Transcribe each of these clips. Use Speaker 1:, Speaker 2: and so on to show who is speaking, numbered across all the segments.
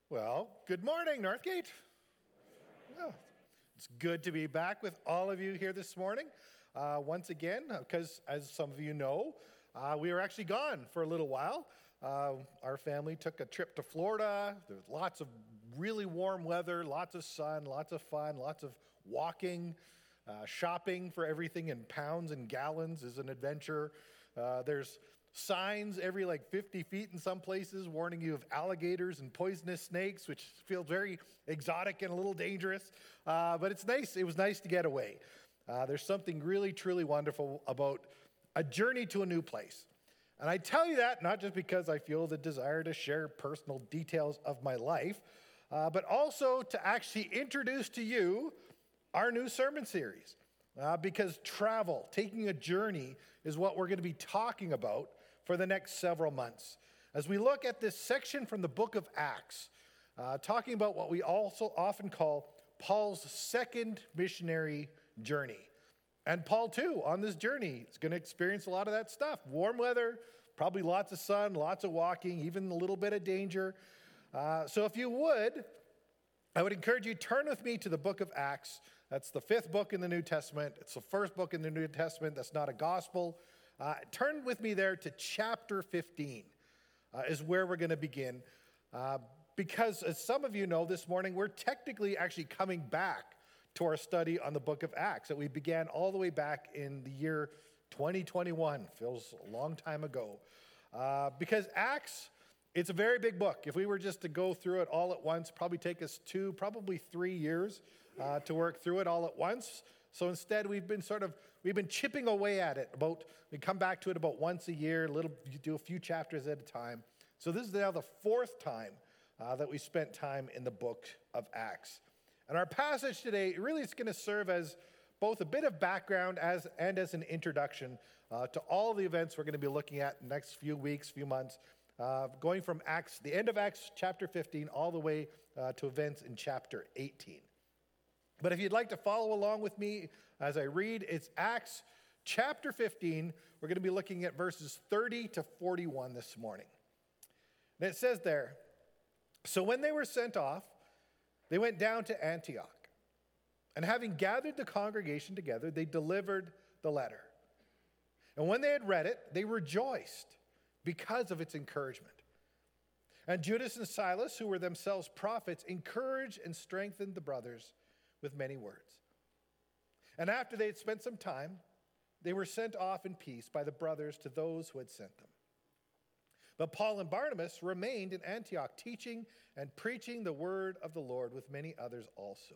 Speaker 1: Well, good morning, Northgate. Yeah, it's good to be back with all of you here this morning. Once again, because as some of you know, we were actually gone for a little while. Our family took a trip to Florida. There was lots of really warm weather, lots of sun, lots of fun, lots of walking, shopping for everything in pounds and gallons is an adventure. There's signs every 50 feet in some places warning you of alligators and poisonous snakes, which feels very exotic and a little dangerous. But it's nice. It was nice to get away. There's something really, truly wonderful about a journey to a new place. And I tell you that not just because I feel the desire to share personal details of my life, but also to actually introduce to you our new sermon series. Because travel, taking a journey, is what we're going to be talking about for the next several months. As we look at this section from the book of Acts, talking about what we also often call Paul's second missionary journey. And Paul, too, on this journey, is going to experience a lot of that stuff. Warm weather, probably lots of sun, lots of walking, even a little bit of danger. So if you would, I would encourage you to turn with me to the book of Acts. That's the fifth book in the New Testament. It's the first book in the New Testament that's not a gospel. Turn with me there to chapter 15 is where we're going to begin. Because as some of you know, this morning we're technically actually coming back to our study on the book of Acts that we began all the way back in the year 2021. Feels a long time ago. Because Acts, it's a very big book. If we were just to go through it all at once, probably take us 2, probably 3 years to work through it all at once. So instead, we've been chipping away at it. We come back to it about once a year, you do a few chapters at a time. So this is now the fourth time that we spent time in the book of Acts. And our passage today really is going to serve as both a bit of background and as an introduction to all the events we're going to be looking at in the next few weeks, few months, going from Acts, the end of Acts chapter 15, all the way to events in chapter 18. But if you'd like to follow along with me as I read, it's Acts chapter 15. We're going to be looking at verses 30 to 41 this morning. And it says there, "So when they were sent off, they went down to Antioch. And having gathered the congregation together, they delivered the letter. And when they had read it, they rejoiced because of its encouragement. And Judas and Silas, who were themselves prophets, encouraged and strengthened the brothers with many words. And after they had spent some time, they were sent off in peace by the brothers to those who had sent them. But Paul and Barnabas remained in Antioch, teaching and preaching the word of the Lord with many others also.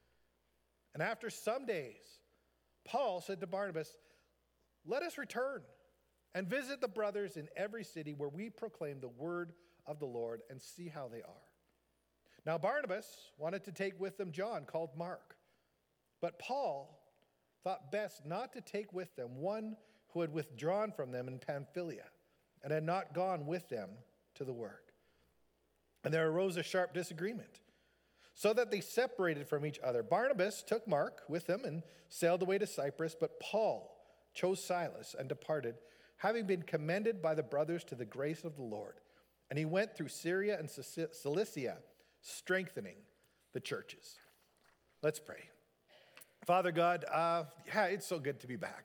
Speaker 1: And after some days, Paul said to Barnabas, 'Let us return and visit the brothers in every city where we proclaim the word of the Lord and see how they are.' Now Barnabas wanted to take with them John, called Mark. But Paul thought best not to take with them one who had withdrawn from them in Pamphylia and had not gone with them to the work. And there arose a sharp disagreement, so that they separated from each other. Barnabas took Mark with him and sailed away to Cyprus, but Paul chose Silas and departed, having been commended by the brothers to the grace of the Lord. And he went through Syria and Cilicia, strengthening the churches." Let's pray. Father God, it's so good to be back.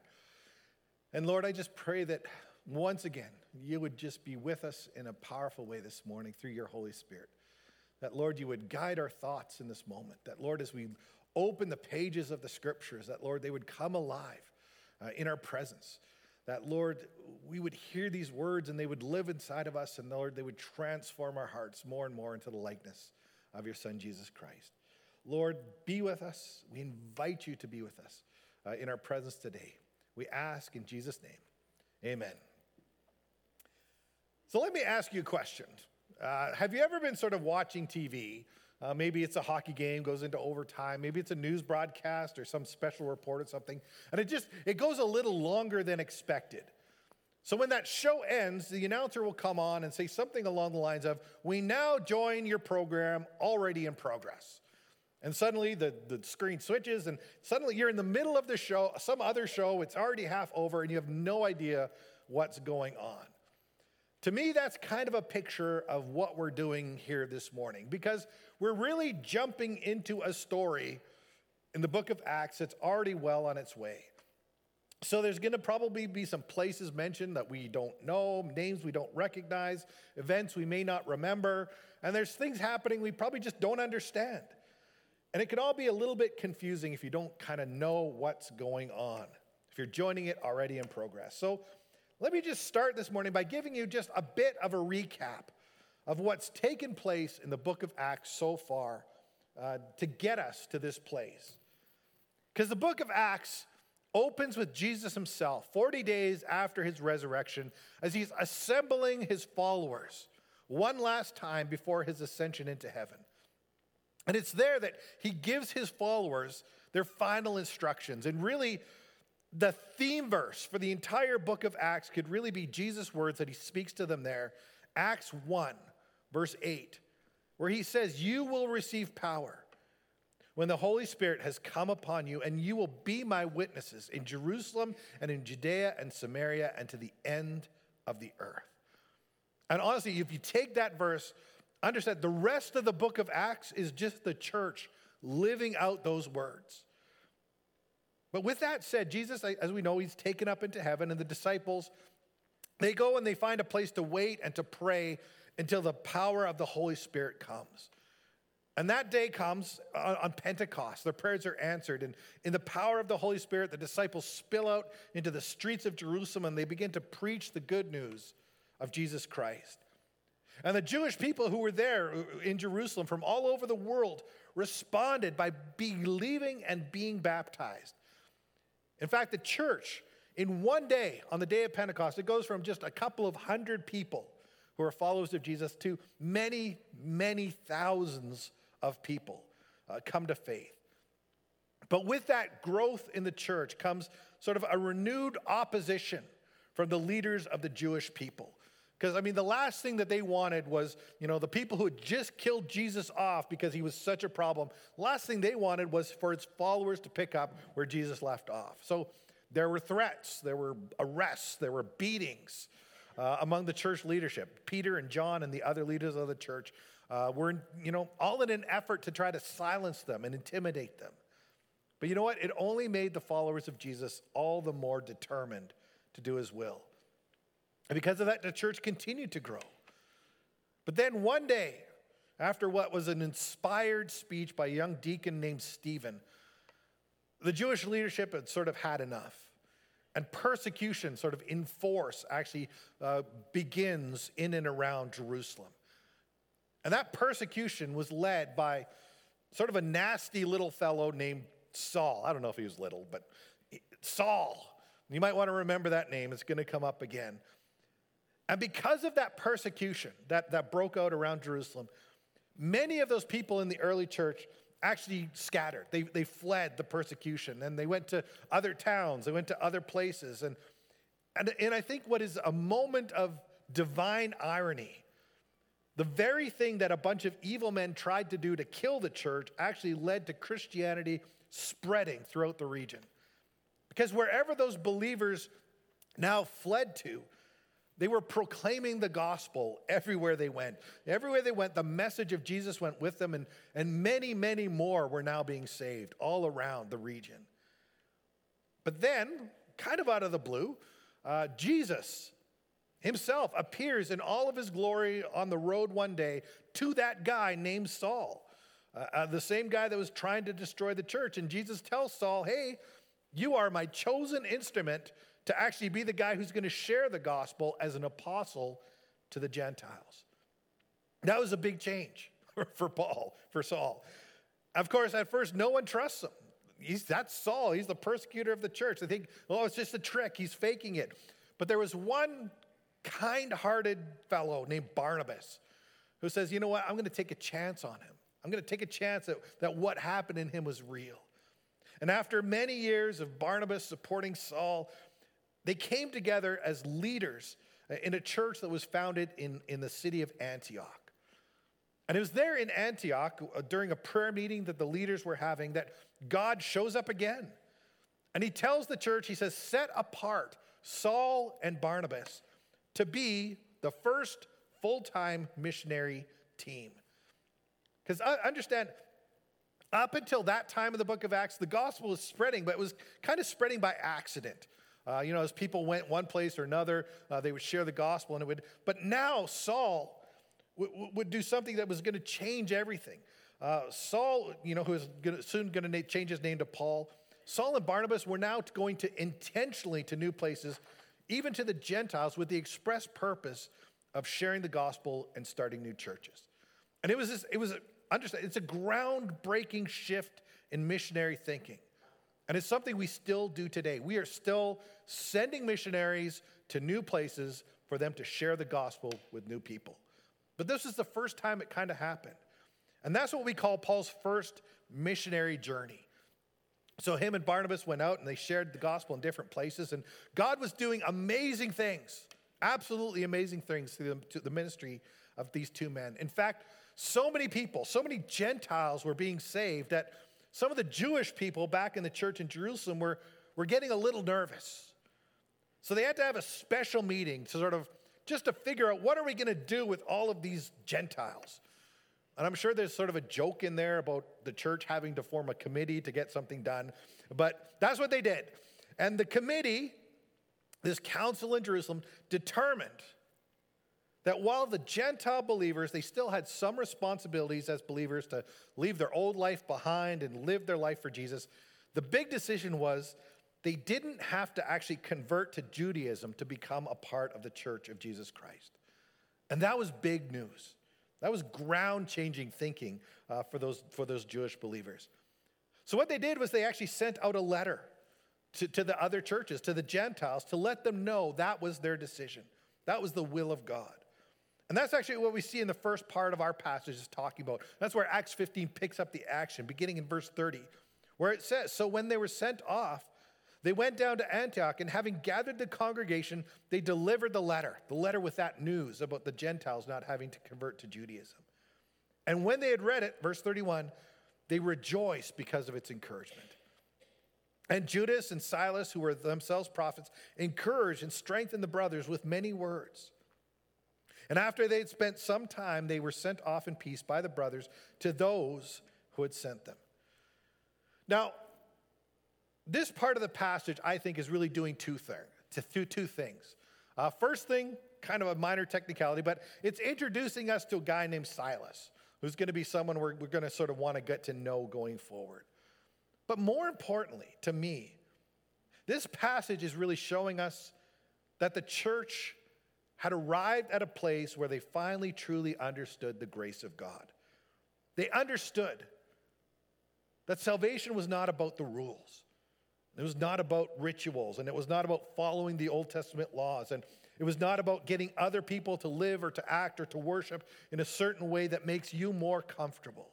Speaker 1: And Lord, I just pray that once again, you would just be with us in a powerful way this morning through your Holy Spirit. That, Lord, you would guide our thoughts in this moment. That, Lord, as we open the pages of the scriptures, that, Lord, they would come alive in our presence. That, Lord, we would hear these words and they would live inside of us. And, Lord, they would transform our hearts more and more into the likeness of your Son, Jesus Christ. Lord, be with us. We invite you to be with us in our presence today. We ask in Jesus' name, amen. So let me ask you a question. Have you ever been sort of watching TV? Maybe it's a hockey game, goes into overtime. Maybe it's a news broadcast or some special report or something. And it goes a little longer than expected. So when that show ends, the announcer will come on and say something along the lines of, "We now join your program already in progress." And suddenly the screen switches and suddenly you're in the middle of the show, some other show, it's already half over and you have no idea what's going on. To me, that's kind of a picture of what we're doing here this morning, because we're really jumping into a story in the book of Acts that's already well on its way. So there's going to probably be some places mentioned that we don't know, names we don't recognize, events we may not remember, and there's things happening we probably just don't understand. And it can all be a little bit confusing if you don't kind of know what's going on, if you're joining it already in progress. So let me just start this morning by giving you just a bit of a recap of what's taken place in the book of Acts so far to get us to this place. Because the book of Acts opens with Jesus himself, 40 days after his resurrection, as he's assembling his followers one last time before his ascension into heaven. And it's there that he gives his followers their final instructions. And really, the theme verse for the entire book of Acts could really be Jesus' words that he speaks to them there. Acts 1, verse 8, where he says, "You will receive power when the Holy Spirit has come upon you, and you will be my witnesses in Jerusalem and in Judea and Samaria and to the end of the earth." And honestly, if you take that verse, understand the rest of the book of Acts is just the church living out those words. But with that said, Jesus, as we know, he's taken up into heaven, and the disciples, they go and they find a place to wait and to pray until the power of the Holy Spirit comes. And that day comes on Pentecost. Their prayers are answered. And in the power of the Holy Spirit, the disciples spill out into the streets of Jerusalem, and they begin to preach the good news of Jesus Christ. And the Jewish people who were there in Jerusalem from all over the world responded by believing and being baptized. In fact, the church, in one day, on the day of Pentecost, it goes from just a couple of hundred people who are followers of Jesus to many, many thousands of people come to faith. But with that growth in the church comes sort of a renewed opposition from the leaders of the Jewish people. Because, the last thing that they wanted was, the people who had just killed Jesus off because he was such a problem. Last thing they wanted was for its followers to pick up where Jesus left off. So there were threats, there were arrests, there were beatings among the church leadership. Peter and John and the other leaders of the church were, all in an effort to try to silence them and intimidate them. But you know what? It only made the followers of Jesus all the more determined to do his will. And because of that, the church continued to grow. But then one day, after what was an inspired speech by a young deacon named Stephen, the Jewish leadership had sort of had enough. And persecution sort of in force actually begins in and around Jerusalem. And that persecution was led by sort of a nasty little fellow named Saul. I don't know if he was little, but Saul. You might want to remember that name. It's going to come up again. And because of that persecution that broke out around Jerusalem, many of those people in the early church actually scattered. They fled the persecution, and they went to other towns. They went to other places. And I think what is a moment of divine irony, the very thing that a bunch of evil men tried to do to kill the church actually led to Christianity spreading throughout the region. Because wherever those believers now fled to, they were proclaiming the gospel everywhere they went. Everywhere they went, the message of Jesus went with them, and many, many more were now being saved all around the region. But then, kind of out of the blue, Jesus himself appears in all of his glory on the road one day to that guy named Saul, the same guy that was trying to destroy the church. And Jesus tells Saul, "Hey, you are my chosen instrument to actually be the guy who's going to share the gospel as an apostle to the Gentiles." That was a big change for Saul. Of course, at first, no one trusts him. That's Saul. He's the persecutor of the church. They think, it's just a trick. He's faking it. But there was one kind-hearted fellow named Barnabas who says, you know what? I'm going to take a chance on him. I'm going to take a chance that what happened in him was real. And after many years of Barnabas supporting Saul, they came together as leaders in a church that was founded in the city of Antioch. And it was there in Antioch during a prayer meeting that the leaders were having that God shows up again. And he tells the church, he says, set apart Saul and Barnabas to be the first full-time missionary team. Because understand, up until that time of the book of Acts, the gospel was spreading, but it was kind of spreading by accident. As people went one place or another, they would share the gospel, and it would. But now Saul would do something that was going to change everything. Saul, who is soon going to change his name to Paul. Saul and Barnabas were now going to intentionally to new places, even to the Gentiles, with the express purpose of sharing the gospel and starting new churches. And it's a groundbreaking shift in missionary thinking. And it's something we still do today. We are still sending missionaries to new places for them to share the gospel with new people. But this is the first time it kind of happened. And that's what we call Paul's first missionary journey. So him and Barnabas went out and they shared the gospel in different places. And God was doing amazing things, absolutely amazing things through the ministry of these two men. In fact, so many people, so many Gentiles were being saved that some of the Jewish people back in the church in Jerusalem were getting a little nervous. So they had to have a special meeting to just to figure out what are we going to do with all of these Gentiles. And I'm sure there's sort of a joke in there about the church having to form a committee to get something done. But that's what they did. And the committee, this council in Jerusalem, determined that while the Gentile believers, they still had some responsibilities as believers to leave their old life behind and live their life for Jesus, the big decision was they didn't have to actually convert to Judaism to become a part of the church of Jesus Christ. And that was big news. That was ground-changing thinking for those Jewish believers. So what they did was they actually sent out a letter to the other churches, to the Gentiles, to let them know that was their decision. That was the will of God. And that's actually what we see in the first part of our passage is talking about. That's where Acts 15 picks up the action, beginning in verse 30, where it says, "So when they were sent off, they went down to Antioch, and having gathered the congregation, they delivered the letter with that news about the Gentiles not having to convert to Judaism. And when they had read it," verse 31, "they rejoiced because of its encouragement. And Judas and Silas, who were themselves prophets, encouraged and strengthened the brothers with many words. And after they had spent some time, they were sent off in peace by the brothers to those who had sent them." Now, this part of the passage, I think, is really doing two things. First thing, kind of a minor technicality, but it's introducing us to a guy named Silas, who's going to be someone we're going to sort of want to get to know going forward. But more importantly, to me, this passage is really showing us that the church had arrived at a place where they finally truly understood the grace of God. They understood that salvation was not about the rules. It was not about rituals, and it was not about following the Old Testament laws, and it was not about getting other people to live or to act or to worship in a certain way that makes you more comfortable.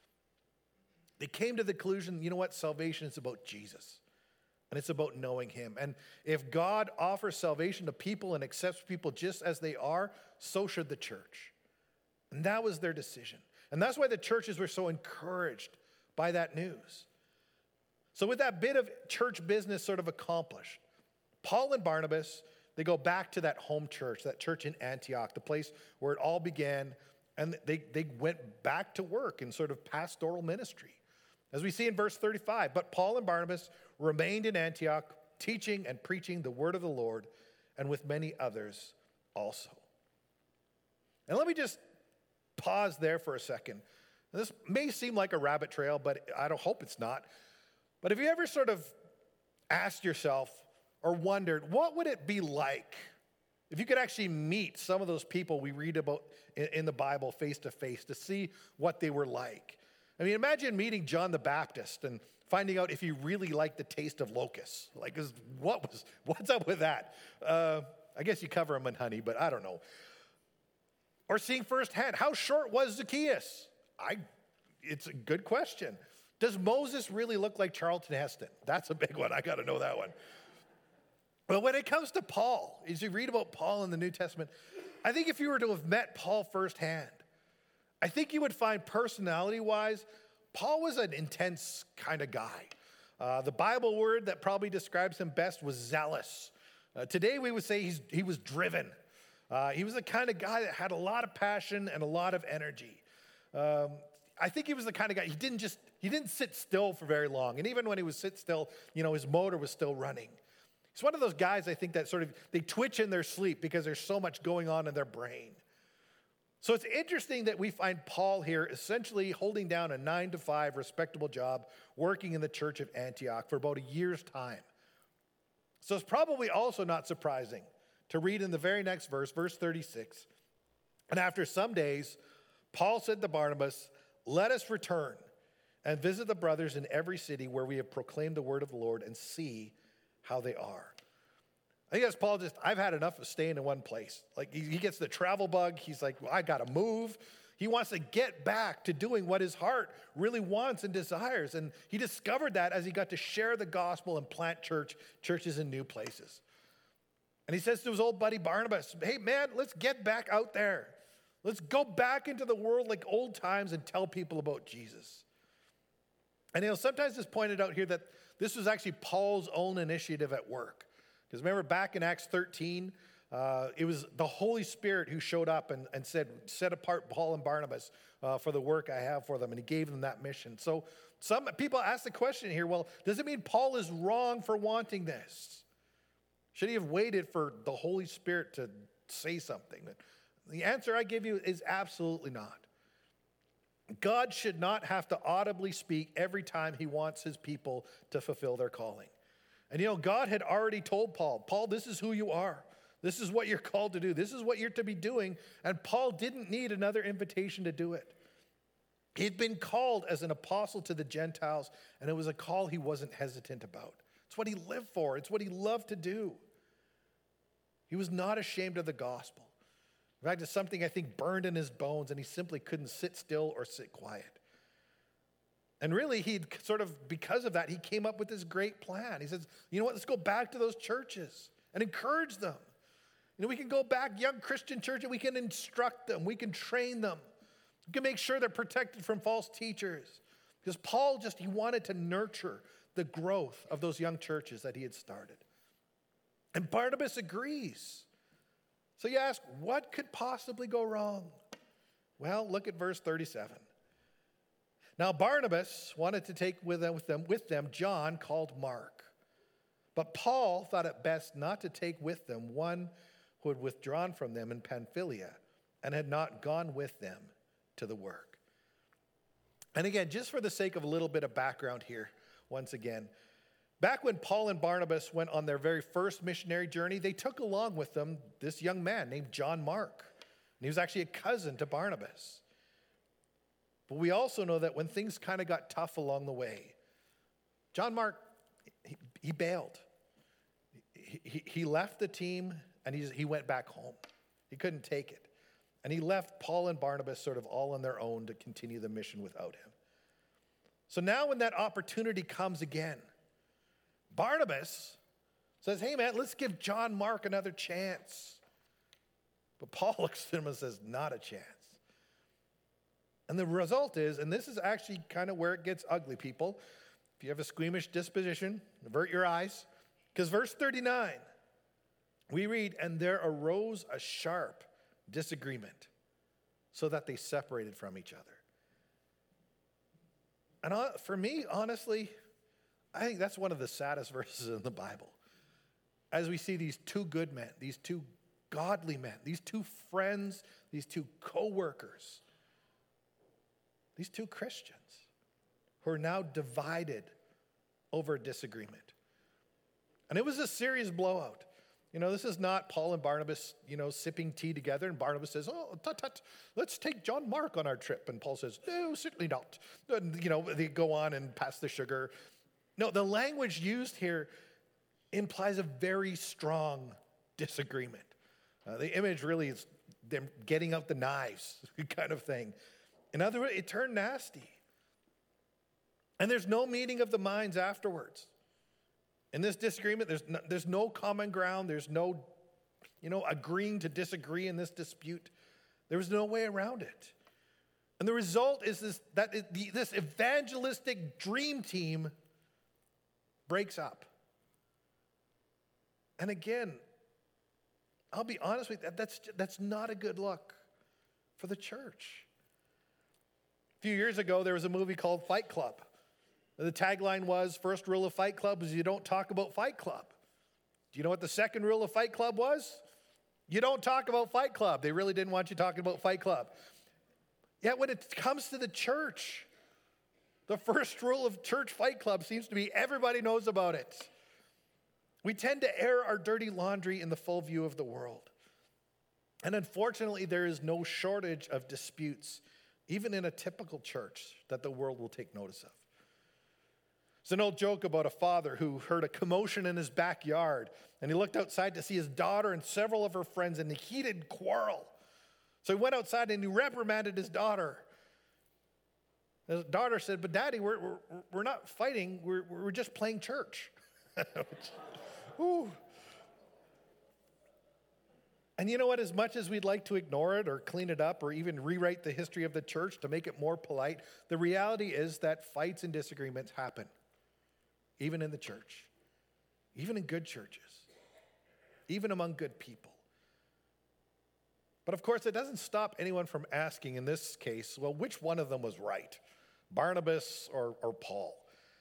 Speaker 1: They came to the conclusion, you know what? Salvation is about Jesus, and it's about knowing him. And if God offers salvation to people and accepts people just as they are, so should the church. And that was their decision. And that's why the churches were so encouraged by that news. So with that bit of church business sort of accomplished, Paul and Barnabas, they go back to that home church, that church in Antioch, the place where it all began, and they went back to work in sort of pastoral ministry. As we see in verse 35, "But Paul and Barnabas remained in Antioch, teaching and preaching the word of the Lord, and with many others also." And let me just pause there for a second. This may seem like a rabbit trail, but I don't hope it's not. But have you ever sort of asked yourself or wondered, what would it be like if you could actually meet some of those people we read about in the Bible face to face to see what they were like? I mean, imagine meeting John the Baptist and finding out if he really liked the taste of locusts. Like, what's up with that? I guess you cover them in honey, but I don't know. Or seeing firsthand, how short was Zacchaeus? It's a good question. Does Moses really look like Charlton Heston? That's a big one. I got to know that one. But when it comes to Paul, as you read about Paul in the New Testament, I think if you were to have met Paul firsthand, I think you would find personality-wise, Paul was an intense kind of guy. The Bible word that probably describes him best was zealous. Today we would say he was driven. He was the kind of guy that had a lot of passion and a lot of energy. I think he was the kind of guy, he didn't sit still for very long. And even when he was sit still, his motor was still running. He's one of those guys, I think, that sort of, they twitch in their sleep because there's so much going on in their brain. So it's interesting that we find Paul here essentially holding down a 9-to-5 respectable job, working in the church of Antioch for about a year's time. So it's probably also not surprising to read in the very next verse 36, "And after some days, Paul said to Barnabas, 'Let us return and visit the brothers in every city where we have proclaimed the word of the Lord and see how they are.'" I think that's Paul I've had enough of staying in one place. Like he gets the travel bug. He's like, well, I got to move. He wants to get back to doing what his heart really wants and desires. And he discovered that as he got to share the gospel and plant churches in new places. And he says to his old buddy Barnabas, "Hey man, let's get back out there. Let's go back into the world like old times and tell people about Jesus." And sometimes it's pointed out here that this was actually Paul's own initiative at work. Because remember back in Acts 13, it was the Holy Spirit who showed up and said, "Set apart Paul and Barnabas for the work I have for them." And he gave them that mission. So some people ask the question here, well, does it mean Paul is wrong for wanting this? Should he have waited for the Holy Spirit to say something? The answer I give you is absolutely not. God should not have to audibly speak every time he wants his people to fulfill their calling. And God had already told Paul, this is who you are. This is what you're called to do. This is what you're to be doing. And Paul didn't need another invitation to do it. He'd been called as an apostle to the Gentiles, and it was a call he wasn't hesitant about. It's what he lived for. It's what he loved to do. He was not ashamed of the gospel. In fact, it's something I think burned in his bones, and he simply couldn't sit still or sit quiet. And really, because of that, he came up with this great plan. He says, you know what, let's go back to those churches and encourage them. We can go back, young Christian church, and we can instruct them. We can train them. We can make sure they're protected from false teachers. Because Paul he wanted to nurture the growth of those young churches that he had started. And Barnabas agrees. So you ask, what could possibly go wrong? Well, look at verse 37. "Now Barnabas wanted to take with them John called Mark. But Paul thought it best not to take with them one who had withdrawn from them in Pamphylia and had not gone with them to the work." And again, just for the sake of a little bit of background here, once again, back when Paul and Barnabas went on their very first missionary journey, they took along with them this young man named John Mark. And he was actually a cousin to Barnabas. But we also know that when things kind of got tough along the way, John Mark, he bailed. He left the team and he went back home. He couldn't take it. And he left Paul and Barnabas sort of all on their own to continue the mission without him. So now when that opportunity comes again, Barnabas says, "Hey man, let's give John Mark another chance." But Paul looks at him and says, "Not a chance." And the result is, and this is actually kind of where it gets ugly, people. If you have a squeamish disposition, avert your eyes. Because verse 39, we read, "And there arose a sharp disagreement so that they separated from each other." And for me, honestly, I think that's one of the saddest verses in the Bible. As we see these two good men, these two godly men, these two friends, these two co-workers, these two Christians who are now divided over a disagreement. And it was a serious blowout. This is not Paul and Barnabas, sipping tea together, and Barnabas says, "Oh, let's take John Mark on our trip." And Paul says, "No, certainly not." And, they go on and pass the sugar. No, the language used here implies a very strong disagreement. The image really is them getting out the knives kind of thing. In other words, it turned nasty. And there's no meeting of the minds afterwards. In this disagreement, there's no common ground. There's no, agreeing to disagree in this dispute. There was no way around it. And the result is this evangelistic dream team breaks up. And again, I'll be honest with you, that's not a good look for the church. A few years ago, there was a movie called Fight Club. The tagline was, first rule of Fight Club is you don't talk about Fight Club. Do you know what the second rule of Fight Club was? You don't talk about Fight Club. They really didn't want you talking about Fight Club. Yet when it comes to the church, the first rule of church Fight Club seems to be everybody knows about it. We tend to air our dirty laundry in the full view of the world. And unfortunately, there is no shortage of disputes, even in a typical church, that the world will take notice of. It's an old joke about a father who heard a commotion in his backyard, and he looked outside to see his daughter and several of her friends in a heated quarrel. So he went outside and he reprimanded his daughter. His daughter said, "But Daddy, we're not fighting, we're just playing church." Ooh. And you know what? As much as we'd like to ignore it or clean it up or even rewrite the history of the church to make it more polite, the reality is that fights and disagreements happen, even in the church, even in good churches, even among good people. But of course, it doesn't stop anyone from asking, in this case, well, which one of them was right, Barnabas or Paul?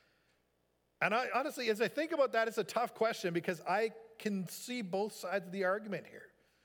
Speaker 1: And I honestly, as I think about that, it's a tough question because I can see both sides of the argument here.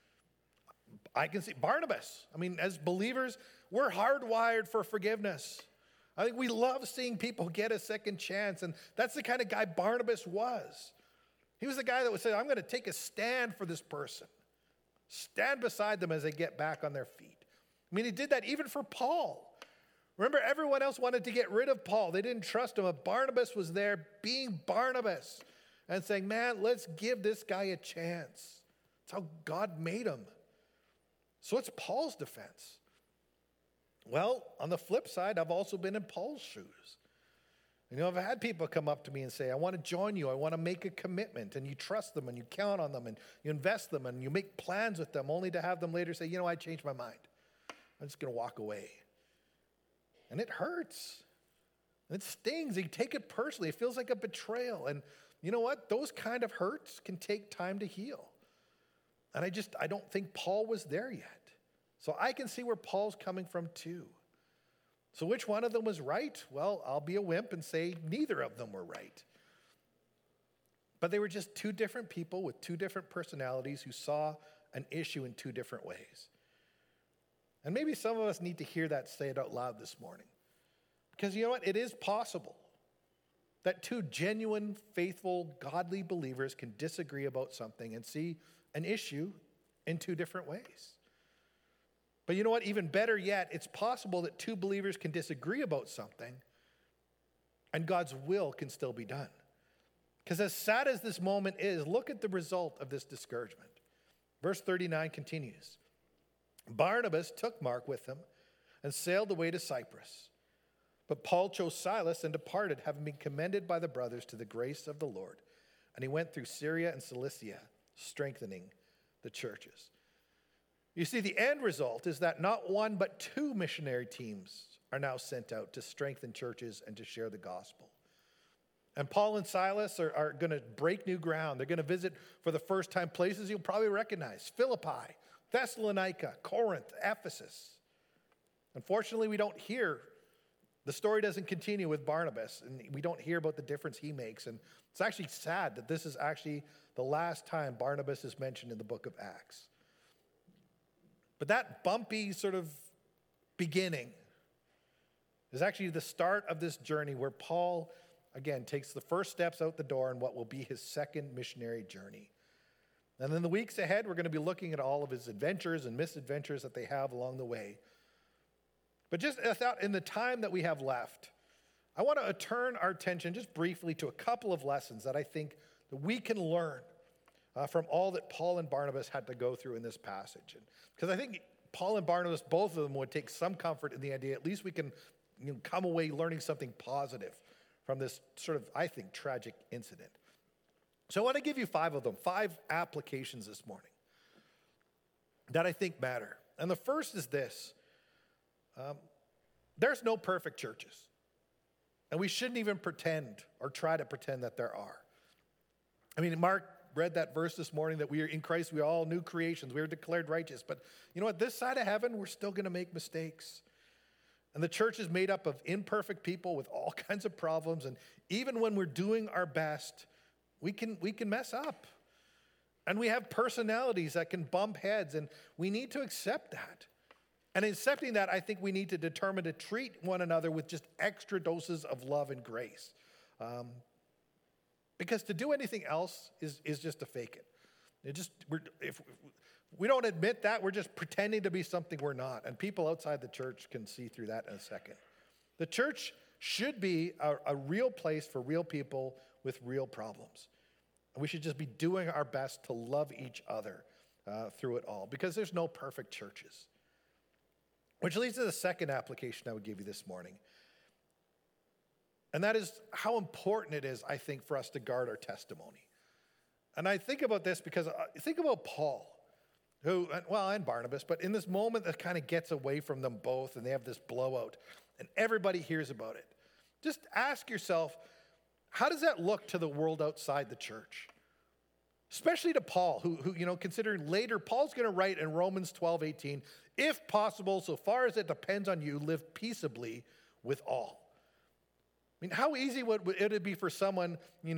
Speaker 1: I can see Barnabas. I mean, as believers, we're hardwired for forgiveness. I think we love seeing people get a second chance, and that's the kind of guy Barnabas was. He was the guy that would say, I'm going to take a stand for this person. Stand beside them as they get back on their feet. I mean, he did that even for Paul. Remember, everyone else wanted to get rid of Paul. They didn't trust him, but Barnabas was there being Barnabas and saying, man, let's give this guy a chance. That's how God made him. So it's Paul's defense. Well, on the flip side, I've also been in Paul's shoes. You know, I've had people come up to me and say, I want to join you. I want to make a commitment. And you trust them and you count on them and you invest them and you make plans with them only to have them later say, you know, I changed my mind. I'm just going to walk away. And it hurts. And it stings. You take it personally. It feels like a betrayal. And you know what? Those kind of hurts can take time to heal. And I don't think Paul was there yet. So I can see where Paul's coming from too. So which one of them was right? Well, I'll be a wimp and say neither of them were right. But they were just two different people with two different personalities who saw an issue in two different ways. And maybe some of us need to hear that say it out loud this morning. Because you know what? It is possible that two genuine, faithful, godly believers can disagree about something and see an issue in two different ways. But you know what? Even better yet, it's possible that two believers can disagree about something and God's will can still be done. Because as sad as this moment is, look at the result of this discouragement. Verse 39 continues. Barnabas took Mark with him and sailed away to Cyprus. But Paul chose Silas and departed, having been commended by the brothers to the grace of the Lord. And he went through Syria and Cilicia, strengthening the churches. You see, the end result is that not one but two missionary teams are now sent out to strengthen churches and to share the gospel. And Paul and Silas are going to break new ground. They're going to visit for the first time places you'll probably recognize: Philippi, Thessalonica, Corinth, Ephesus. Unfortunately, we don't hear, the story doesn't continue with Barnabas, and we don't hear about the difference he makes. And it's actually sad that this is actually the last time Barnabas is mentioned in the book of Acts. But that bumpy sort of beginning is actually the start of this journey where Paul, again, takes the first steps out the door in what will be his second missionary journey. And in the weeks ahead, we're going to be looking at all of his adventures and misadventures that they have along the way. But just in the time that we have left, I want to turn our attention just briefly to a couple of lessons that I think that we can learn from all that Paul and Barnabas had to go through in this passage. Because I think Paul and Barnabas, both of them would take some comfort in the idea, at least we can come away learning something positive from this sort of, I think, tragic incident. So I want to give you 5 of them, 5 applications this morning that I think matter. And the first is this. There's no perfect churches. And we shouldn't even pretend or try to pretend that there are. I mean, Mark read that verse this morning that we are in Christ, we are all new creations. We are declared righteous. But you know what? This side of heaven, we're still going to make mistakes. And the church is made up of imperfect people with all kinds of problems. And even when we're doing our best, we can mess up. And we have personalities that can bump heads, and we need to accept that. And in accepting that, I think we need to determine to treat one another with just extra doses of love and grace. Because to do anything else is just to fake it. If we don't admit that, we're just pretending to be something we're not. And people outside the church can see through that in a second. The church should be a real place for real people with real problems. And we should just be doing our best to love each other through it all, because there's no perfect churches. Which leads to the second application I would give you this morning. And that is how important it is, I think, for us to guard our testimony. And I think about this because think about Paul, and Barnabas, but in this moment that kind of gets away from them both, and they have this blowout, and everybody hears about it. Just ask yourself, how does that look to the world outside the church? Especially to Paul, who considering later, Paul's going to write in Romans 12:18, if possible, so far as it depends on you, live peaceably with all. I mean, how easy would it be for someone,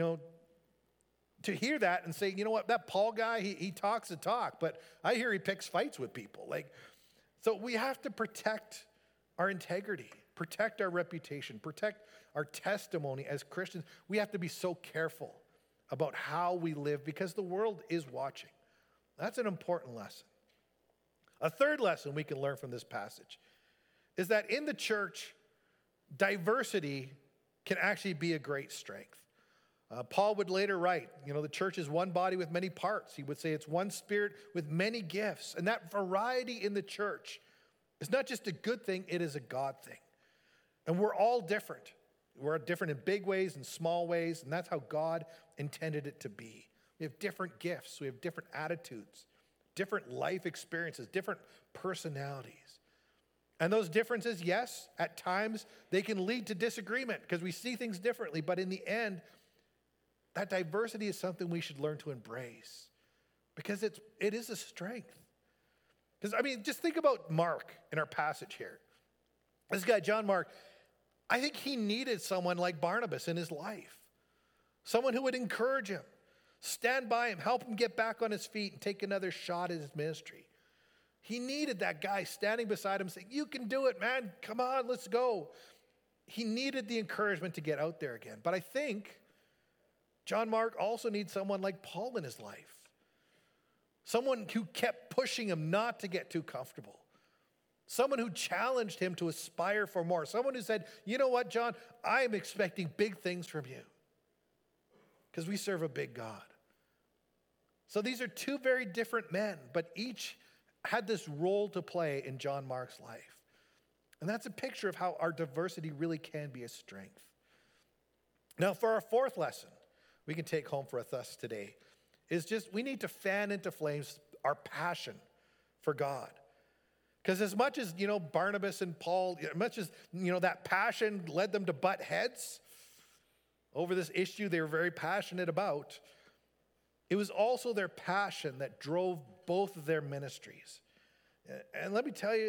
Speaker 1: to hear that and say, you know what, that Paul guy, he talks the talk, but I hear he picks fights with people. So we have to protect our integrity, protect our reputation, protect our testimony as Christians. We have to be so careful about how we live because the world is watching. That's an important lesson. A third lesson we can learn from this passage is that in the church, diversity can actually be a great strength. Paul would later write, the church is one body with many parts. He would say it's one spirit with many gifts. And that variety in the church is not just a good thing, it is a God thing. And we're all different. We're different in big ways and small ways, and that's how God intended it to be. We have different gifts. We have different attitudes, different life experiences, different personalities. And those differences, yes, at times they can lead to disagreement because we see things differently. But in the end, that diversity is something we should learn to embrace because it is a strength. Because, just think about Mark in our passage here. This guy, John Mark, I think he needed someone like Barnabas in his life. Someone who would encourage him, stand by him, help him get back on his feet and take another shot at his ministry. He needed that guy standing beside him saying, you can do it, man. Come on, let's go. He needed the encouragement to get out there again. But I think John Mark also needs someone like Paul in his life. Someone who kept pushing him not to get too comfortable. Someone who challenged him to aspire for more. Someone who said, you know what, John, I am expecting big things from you. Because we serve a big God. So these are two very different men, but each had this role to play in John Mark's life. And that's a picture of how our diversity really can be a strength. Now, for our fourth lesson we can take home for us today is just we need to fan into flames our passion for God. Because as much as, Barnabas and Paul, as much as, that passion led them to butt heads over this issue they were very passionate about, it was also their passion that drove both of their ministries. And let me tell you,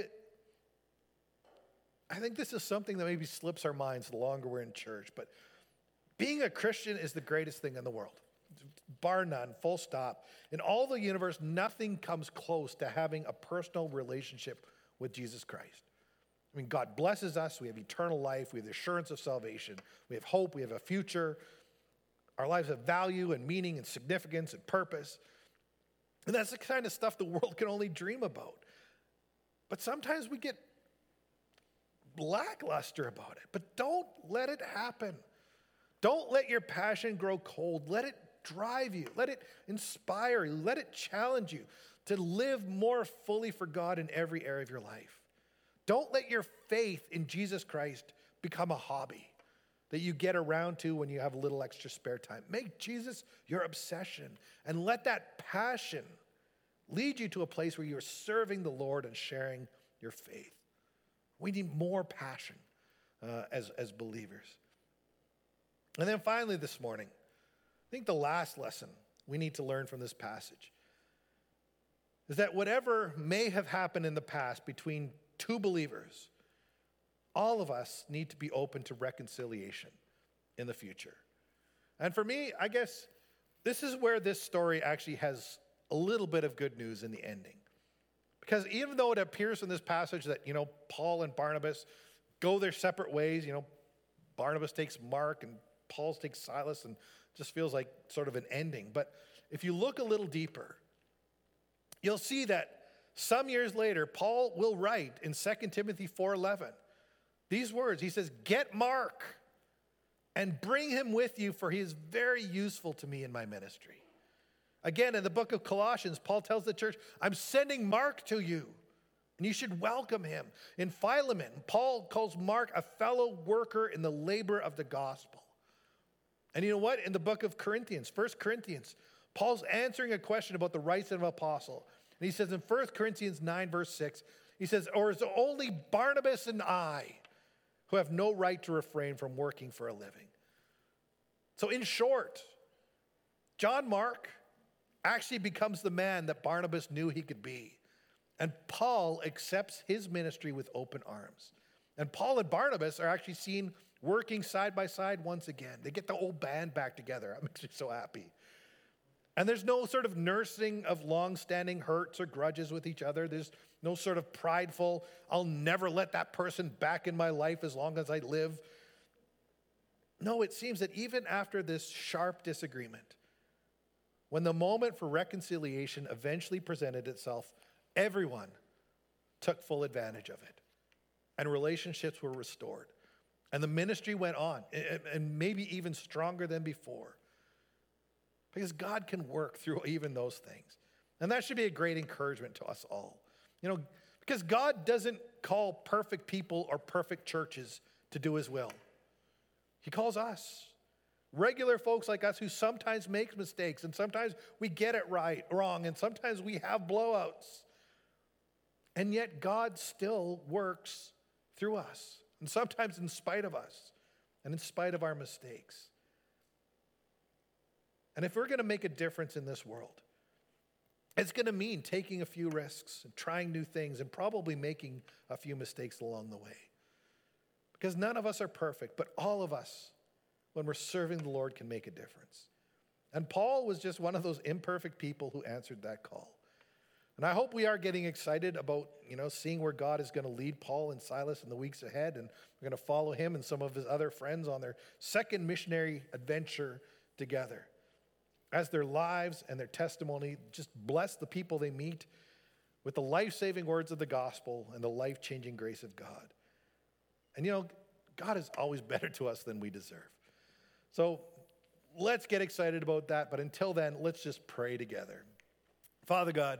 Speaker 1: I think this is something that maybe slips our minds the longer we're in church, but being a Christian is the greatest thing in the world. Bar none, full stop. In all the universe, nothing comes close to having a personal relationship with Jesus Christ. God blesses us. We have eternal life. We have the assurance of salvation. We have hope. We have a future. Our lives have value and meaning and significance and purpose. And that's the kind of stuff the world can only dream about. But sometimes we get lackluster about it. But don't let it happen. Don't let your passion grow cold. Let it drive you. Let it inspire you. Let it challenge you to live more fully for God in every area of your life. Don't let your faith in Jesus Christ become a hobby that you get around to when you have a little extra spare time. Make Jesus your obsession and let that passion lead you to a place where you're serving the Lord and sharing your faith. We need more passion as believers. And then finally this morning, I think the last lesson we need to learn from this passage is that whatever may have happened in the past between two believers, all of us need to be open to reconciliation in the future. And for me, I guess this is where this story actually has a little bit of good news in the ending. Because even though it appears in this passage that, Paul and Barnabas go their separate ways, Barnabas takes Mark and Paul takes Silas, and just feels like sort of an ending. But if you look a little deeper, you'll see that some years later, Paul will write in 2 Timothy 4:11 these words. He says, "Get Mark and bring him with you, for he is very useful to me in my ministry." Again, in the book of Colossians, Paul tells the church, "I'm sending Mark to you, and you should welcome him." In Philemon, Paul calls Mark a fellow worker in the labor of the gospel. And you know what? In the book of Corinthians, 1 Corinthians, Paul's answering a question about the rights of an apostle. And he says in 1 Corinthians 9, verse 6, he says, "Or is it only Barnabas and I who have no right to refrain from working for a living?" So in short, John Mark actually becomes the man that Barnabas knew he could be. And Paul accepts his ministry with open arms. And Paul and Barnabas are actually seen working side by side once again. They get the old band back together. That makes me so happy. And there's no sort of nursing of long-standing hurts or grudges with each other. There's no sort of prideful, "I'll never let that person back in my life as long as I live." No, it seems that even after this sharp disagreement, when the moment for reconciliation eventually presented itself, everyone took full advantage of it. And relationships were restored. And the ministry went on, and maybe even stronger than before. Because God can work through even those things. And that should be a great encouragement to us all. Because God doesn't call perfect people or perfect churches to do his will. He calls us, regular folks like us who sometimes make mistakes, and sometimes we get it wrong, and sometimes we have blowouts. And yet God still works through us, and sometimes in spite of us, and in spite of our mistakes. And if we're going to make a difference in this world, it's going to mean taking a few risks and trying new things and probably making a few mistakes along the way. Because none of us are perfect, but all of us, when we're serving the Lord, can make a difference. And Paul was just one of those imperfect people who answered that call. And I hope we are getting excited about, seeing where God is going to lead Paul and Silas in the weeks ahead. And we're going to follow him and some of his other friends on their second missionary adventure together. As their lives and their testimony just bless the people they meet with the life-saving words of the gospel and the life-changing grace of God. And God is always better to us than we deserve. So let's get excited about that. But until then, let's just pray together. Father God,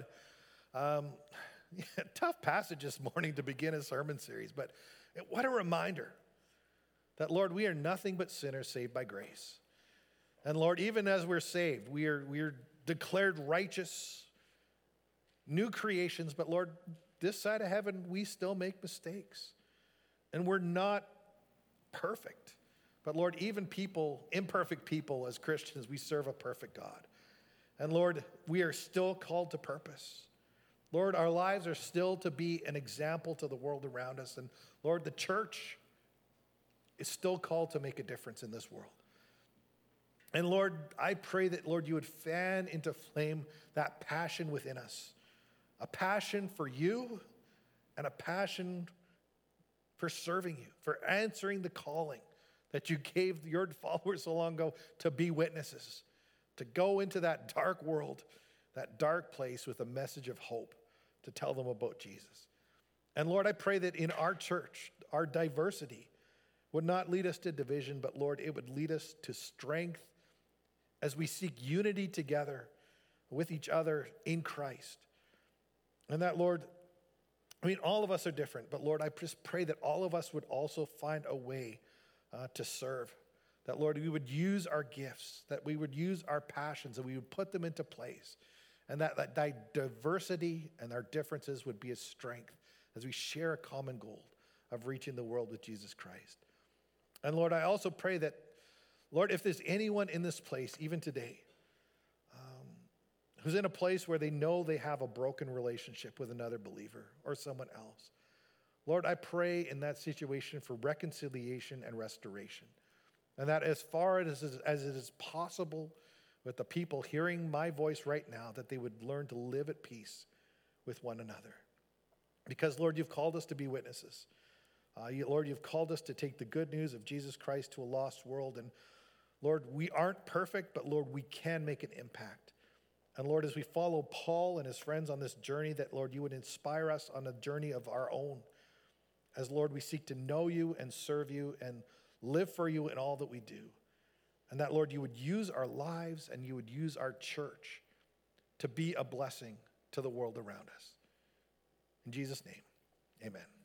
Speaker 1: tough passage this morning to begin a sermon series, but what a reminder that, Lord, we are nothing but sinners saved by grace. And Lord, even as we're saved, we are declared righteous, new creations, but Lord, this side of heaven, we still make mistakes. And we're not perfect. But Lord, even imperfect people as Christians, we serve a perfect God. And Lord, we are still called to purpose. Lord, our lives are still to be an example to the world around us. And Lord, the church is still called to make a difference in this world. And Lord, I pray that, Lord, you would fan into flame that passion within us. A passion for you and a passion for serving you, for answering the calling that you gave your followers so long ago to be witnesses, to go into that dark world, that dark place with a message of hope, to tell them about Jesus. And Lord, I pray that in our church, our diversity would not lead us to division, but Lord, it would lead us to strength as we seek unity together with each other in Christ. And that, Lord, all of us are different, but Lord, I just pray that all of us would also find a way to serve. That, Lord, we would use our gifts, that we would use our passions, and we would put them into place. And that diversity and our differences would be a strength as we share a common goal of reaching the world with Jesus Christ. And Lord, I also pray that, Lord, if there's anyone in this place, even today, who's in a place where they know they have a broken relationship with another believer or someone else. Lord, I pray in that situation for reconciliation and restoration. And that as far as it is possible with the people hearing my voice right now, that they would learn to live at peace with one another. Because, Lord, you've called us to be witnesses. Lord, you've called us to take the good news of Jesus Christ to a lost world. And Lord, we aren't perfect, but Lord, we can make an impact. And Lord, as we follow Paul and his friends on this journey, that Lord, you would inspire us on a journey of our own. As Lord, we seek to know you and serve you and live for you in all that we do. And that, Lord, you would use our lives and you would use our church to be a blessing to the world around us. In Jesus' name, amen.